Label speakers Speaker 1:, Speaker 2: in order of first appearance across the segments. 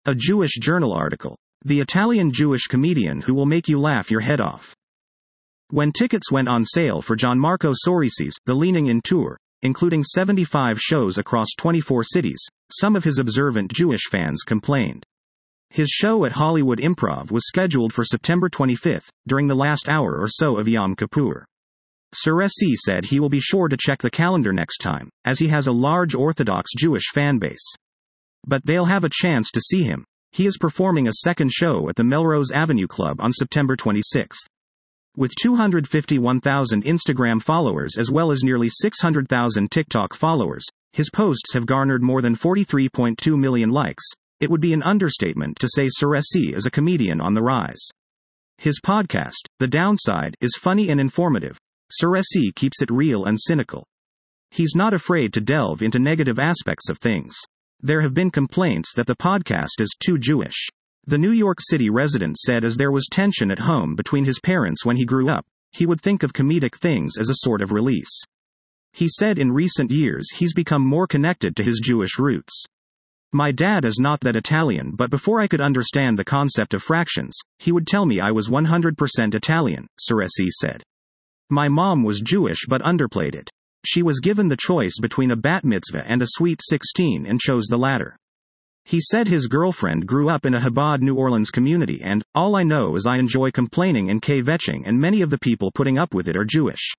Speaker 1: A Jewish Journal article. The Italian Jewish comedian who will make you laugh your head off. When tickets went on sale for Gianmarco Sorisi's The Leaning In tour, including 75 shows across 24 cities, some of his observant Jewish fans complained. His show at Hollywood Improv was scheduled for September 25, during the last hour or so of Yom Kippur. Soresi said he will be sure to check the calendar next time, as he has a large Orthodox Jewish fan base. But they'll have a chance to see him. He is performing a second show at the Melrose Avenue Club on September 26. With 251,000 Instagram followers as well as nearly 600,000 TikTok followers, his posts have garnered more than 43.2 million likes. It would be an understatement to say Soresi is a comedian on the rise. His podcast, The Downside, is funny and informative. Soresi keeps it real and cynical. He's not afraid to delve into negative aspects of things. There have been complaints that the podcast is too Jewish. The New York City resident said as there was tension at home between his parents when he grew up, he would think of comedic things as a sort of release. He said in recent years he's become more connected to his Jewish roots. My dad is not that Italian, but before I could understand the concept of fractions, he would tell me I was 100% Italian, Soresi said. My mom was Jewish but underplayed it. She was given the choice between a bat mitzvah and a sweet 16 and chose the latter. He said his girlfriend grew up in a Chabad New Orleans community and, all I know is I enjoy complaining and kvetching and many of the people putting up with it are Jewish.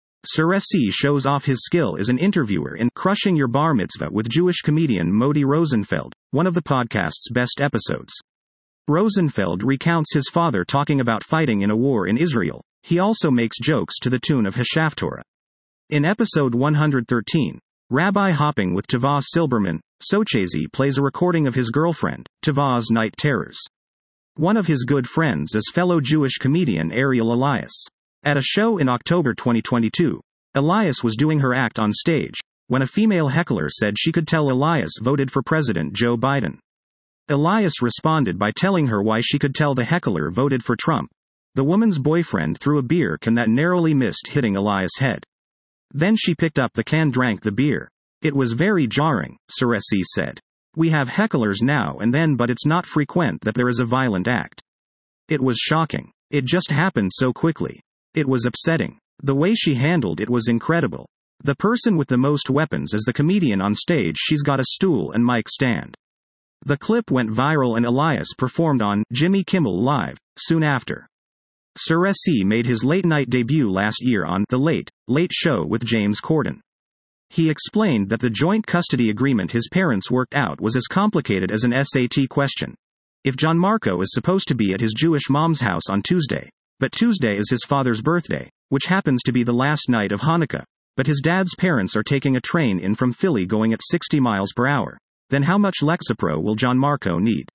Speaker 1: Soresi shows off his skill as an interviewer in Crushing Your Bar Mitzvah with Jewish comedian Modi Rosenfeld, one of the podcast's best episodes. Rosenfeld recounts his father talking about fighting in a war in Israel. He also makes jokes to the tune of Hashaftorah. In episode 113, Rabbi Hopping with Tavaz Silberman, Sochezi plays a recording of his girlfriend, Tavaz Night Terrors. One of his good friends is fellow Jewish comedian Ariel Elias. At a show in October 2022, Elias was doing her act on stage, when a female heckler said she could tell Elias voted for President Joe Biden. Elias responded by telling her why she could tell the heckler voted for Trump. The woman's boyfriend threw a beer can that narrowly missed hitting Elias' head. Then she picked up the can, drank the beer. It was very jarring, Soresi said. We have hecklers now and then, but it's not frequent that there is a violent act. It was shocking. It just happened so quickly. It was upsetting. The way she handled it was incredible. The person with the most weapons is the comedian on stage. She's got a stool and mic stand. The clip went viral and Elias performed on Jimmy Kimmel Live soon after. Soresi made his late-night debut last year on The Late Late Show with James Corden. He explained that the joint custody agreement his parents worked out was as complicated as an SAT question. If Gianmarco is supposed to be at his Jewish mom's house on Tuesday, but Tuesday is his father's birthday, which happens to be the last night of Hanukkah, but his dad's parents are taking a train in from Philly going at 60 miles per hour, then how much Lexapro will Gianmarco need?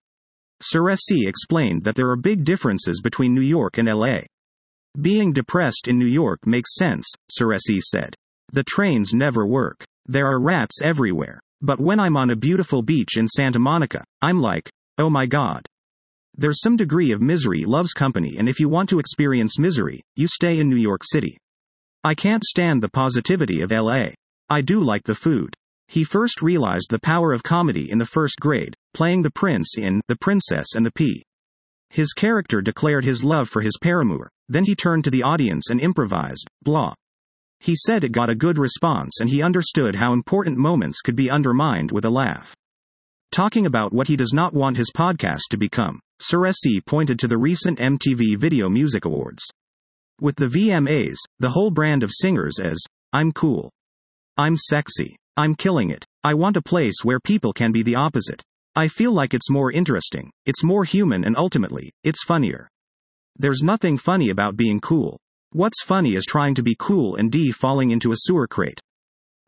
Speaker 1: Soresi explained that there are big differences between New York and LA. Being depressed in New York makes sense, Soresi said. The trains never work. There are rats everywhere. But when I'm on a beautiful beach in Santa Monica, I'm like, oh my God. There's some degree of misery loves company, and if you want to experience misery, you stay in New York City. I can't stand the positivity of LA. I do like the food. He first realized the power of comedy in the first grade, playing the prince in The Princess and the Pea. His character declared his love for his paramour, then he turned to the audience and improvised, blah. He said it got a good response and he understood how important moments could be undermined with a laugh. Talking about what he does not want his podcast to become, Soresi pointed to the recent MTV Video Music Awards. With the VMAs, the whole brand of singers is, I'm cool. I'm sexy. I'm killing it. I want a place where people can be the opposite. I feel like it's more interesting, it's more human, and ultimately, it's funnier. There's nothing funny about being cool. What's funny is trying to be cool and falling into a sewer crate.